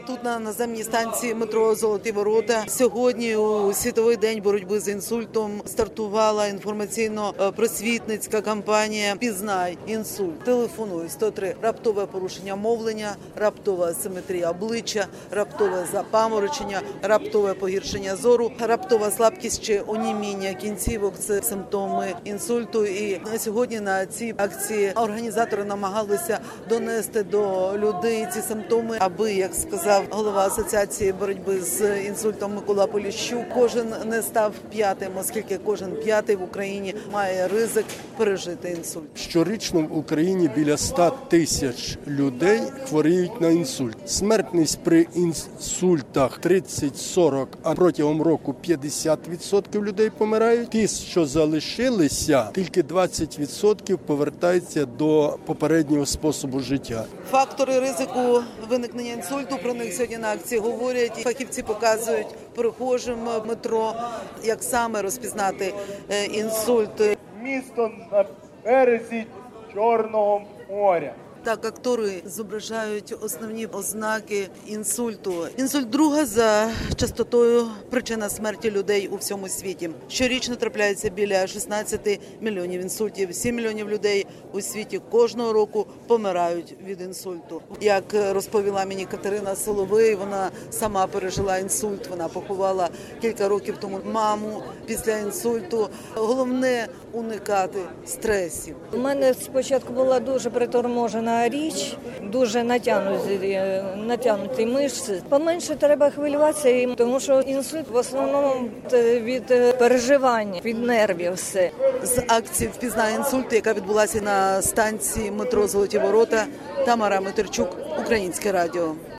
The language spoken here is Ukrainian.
Тут на наземній станції метро «Золоті ворота» сьогодні у Світовий день боротьби з інсультом стартувала інформаційно-просвітницька кампанія «Пізнай інсульт». Телефонуй 103. Раптове порушення мовлення, раптова асиметрія обличчя, раптове запаморочення, раптове погіршення зору, раптова слабкість чи оніміння кінцівок – це симптоми інсульту. І сьогодні на цій акції організатори намагалися донести до людей ці симптоми, аби, як сказав голова Асоціації боротьби з інсультом Микола Поліщук, кожен не став п'ятим, оскільки кожен п'ятий в Україні має ризик пережити інсульт. Щорічно в Україні біля 100 тисяч людей хворіють на інсульт. Смертність при інсультах 30-40, а протягом року 50% людей помирають. Ті, що залишилися, тільки 20% повертаються до попереднього способу життя. Фактори ризику виникнення інсульту, про них сьогодні на акції говорять. Фахівці показують перехожим в метро, як саме розпізнати інсульт. Місто на березі Чорного моря. Так, актори зображають основні ознаки інсульту. Інсульт – друга за частотою причина смерті людей у всьому світі. Щорічно трапляється біля 16 мільйонів інсультів. 7 мільйонів людей у світі кожного року помирають від інсульту. Як розповіла мені Катерина Соловей, вона сама пережила інсульт. Вона поховала кілька років тому маму після інсульту. Головне – уникати стресів. У мене спочатку була дуже приторможена річ, дуже натягнуті мишці. Поменше треба хвилюватися, тому що інсульт в основному від переживань, від нервів все. З акції «Впізнай інсульт», яка відбулася на станції метро «Золоті ворота», Тамара Митерчук, Українське радіо.